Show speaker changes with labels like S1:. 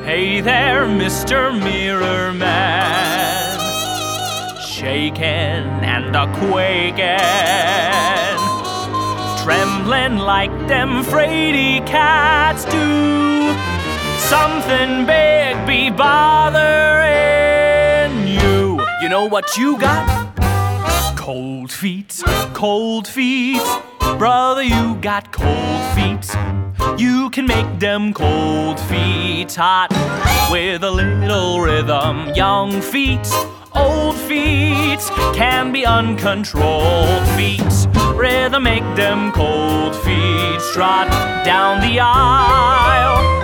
S1: Hey there, Mr. Mirror Man, shaking and a-quaking, trembling like them fraidy cats do. Something big be bothering you. You know what you got? Cold feet, brother, you got cold feet. You can make them cold feet hot with a little rhythm. Young feet, old feet can be uncontrolled feet. Rhythm make them cold feet trot down the aisle.